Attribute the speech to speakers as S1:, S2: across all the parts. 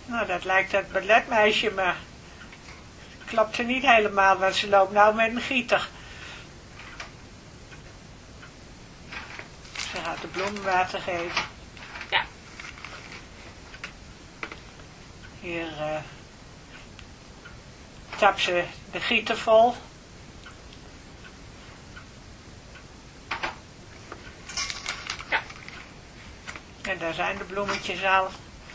S1: Nou, dat lijkt dat balletmeisje, maar klopte niet helemaal, want ze loopt nou met een gieter. Ze gaat de bloemen water geven.
S2: Ja.
S1: Hier tap ze de gieter vol.
S2: Ja.
S1: En daar zijn de bloemetjes al.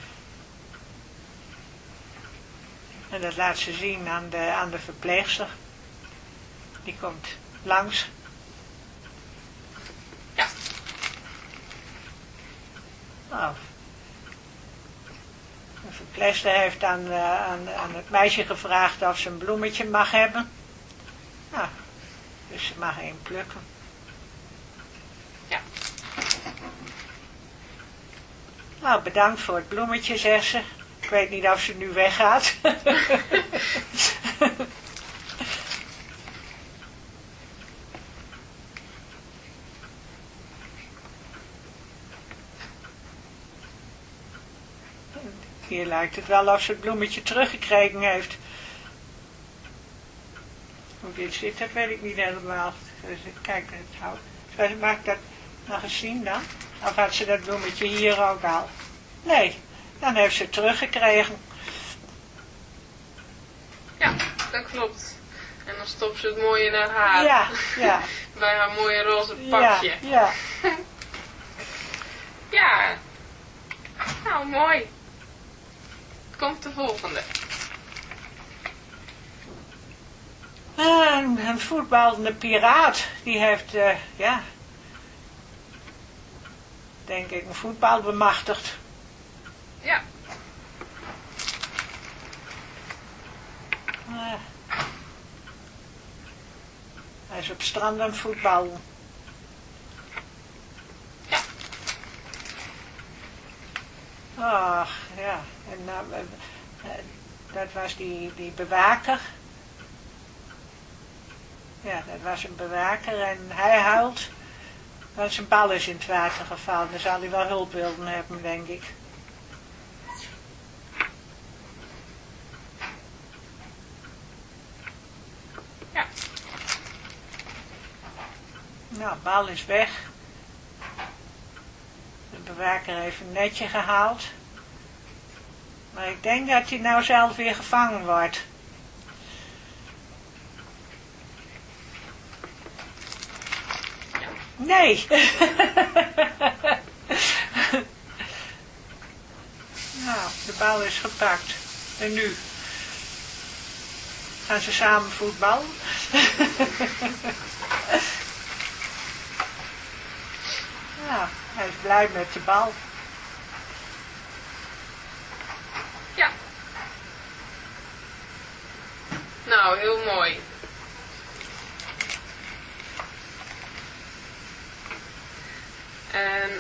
S1: En dat laat ze zien aan de verpleegster. Die komt langs.
S2: Ja.
S1: Nou, de verpleegster heeft aan het meisje gevraagd of ze een bloemetje mag hebben. Nou, dus ze mag één plukken.
S2: Ja.
S1: Nou, bedankt voor het bloemetje, zegt ze. Ik weet niet of ze nu weggaat. Hier lijkt het wel of ze het bloemetje teruggekregen heeft. Hoe dit zit, dat weet ik niet helemaal. Dus kijk, het houdt. Mag ik dat nog eens zien dan? Of had ze dat bloemetje hier ook al? Nee, dan heeft ze het teruggekregen.
S2: Ja, dat klopt. En dan stopt ze het mooi in haar haar.
S1: Ja, ja.
S2: Bij haar mooie roze pakje.
S1: Ja, ja.
S2: Ja. Nou, mooi. Komt de volgende.
S1: Een voetballende piraat. Die heeft, denk ik, een voetbal bemachtigd.
S2: Ja.
S1: Hij is op het strand aan het voetballen.
S2: Ja.
S1: Ach, ja. En dat was die bewaker. Ja, dat was een bewaker en hij huilt. Want zijn bal is in het water gevallen. Dan zal hij wel hulp willen hebben, denk ik.
S2: Ja.
S1: Nou, bal is weg. De bewaker heeft een netje gehaald. Maar ik denk dat hij nou zelf weer gevangen wordt. Nee. Nou, de bal is gepakt. En nu? Gaan ze samen voetballen? Nou, hij is blij met de bal.
S2: Ja. Nou, heel mooi. En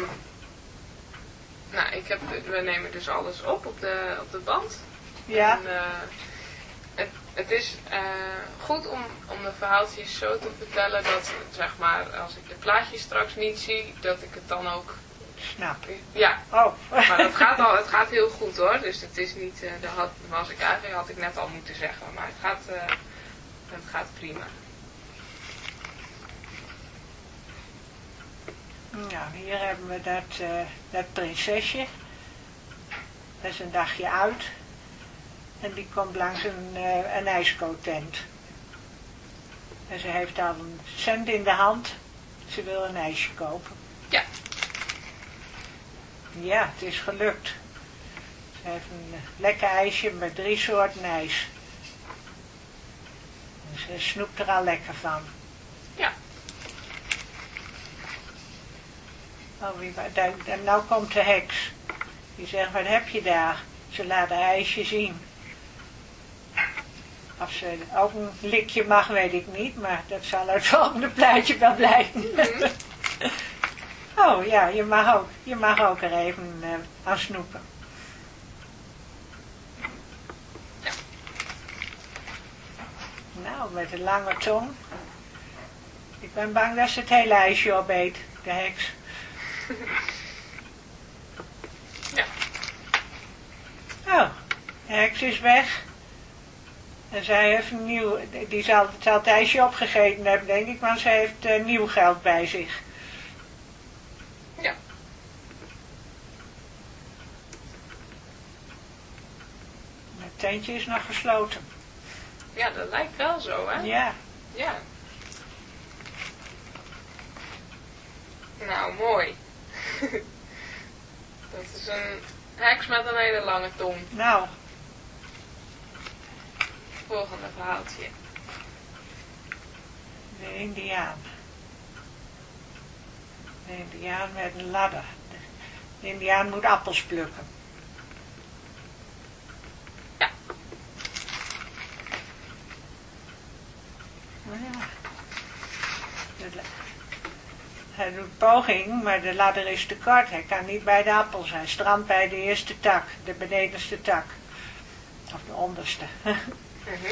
S2: nou, we nemen dus alles op de band.
S1: Ja.
S2: En, het is goed om de verhaaltjes zo te vertellen dat, zeg maar, als ik het plaatje straks niet zie, dat ik het dan ook
S1: snap.
S2: Ja.
S1: Oh.
S2: Maar het gaat heel goed hoor, dus het is niet, had ik net al moeten zeggen, maar het gaat prima.
S1: Nou, hier hebben we dat prinsesje. Dat is een dagje uit. En die komt langs een ijskoottent. En ze heeft al een cent in de hand. Ze wil een ijsje kopen.
S2: Ja.
S1: Ja, het is gelukt. Ze heeft een lekker ijsje met 3 soorten ijs. En ze snoept er al lekker van.
S2: Ja.
S1: Oh, en nou komt de heks. Die zegt, wat heb je daar? Ze laat haar ijsje zien. Of ze ook een likje mag, weet ik niet, maar dat zal uit het volgende plaatje wel blijken. Mm-hmm. Oh ja, je mag ook er even aan snoepen.
S2: Ja.
S1: Nou, met een lange tong. Ik ben bang dat ze het hele ijsje opeet, de heks.
S2: Ja.
S1: Oh, heks is weg. En zij heeft een nieuw, die zal het ijsje opgegeten hebben, denk ik, maar ze heeft nieuw geld bij zich.
S2: Ja.
S1: Het tentje is nog gesloten.
S2: Ja, dat lijkt wel zo, hè?
S1: Ja.
S2: Ja. Nou, mooi. Dat is een heks met een hele lange tong.
S1: Nou.
S2: Volgende verhaaltje.
S1: De Indiaan. De Indiaan met een ladder. De Indiaan moet appels plukken.
S2: Ja.
S1: Ja. Hij doet poging, maar de ladder is te kort. Hij kan niet bij de appels. Hij strandt bij de eerste tak, de benedenste tak. Of de onderste.
S2: Mhm.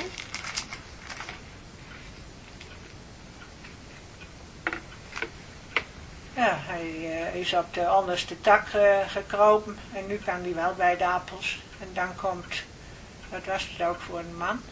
S1: Ja, hij is op de onderste tak gekropen en nu kan hij wel bij de appels. En dan komt, wat was het ook voor een man?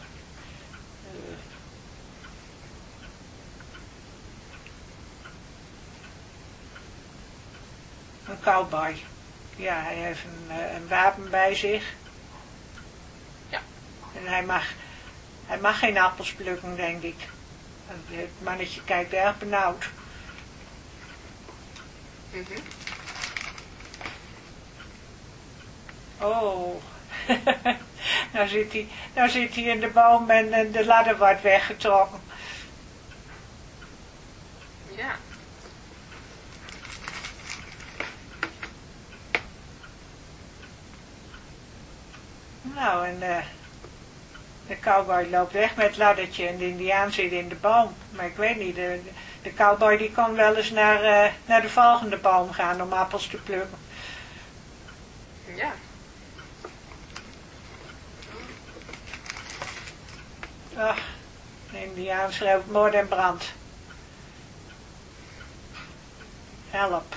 S1: Een cowboy. Ja, hij heeft een wapen bij zich.
S2: Ja.
S1: En hij mag geen appels plukken, denk ik. Het mannetje kijkt erg benauwd.
S2: Mhm.
S1: Oh, nou zit hij in de boom en de ladder wordt weggetrokken.
S2: Ja.
S1: Nou, en de cowboy loopt weg met het laddertje en de Indiaan zit in de boom. Maar ik weet niet, de cowboy die kon wel eens naar de volgende boom gaan om appels te plukken.
S2: Ja.
S1: Ach, de Indiaan schreeuwt moord en brand. Help.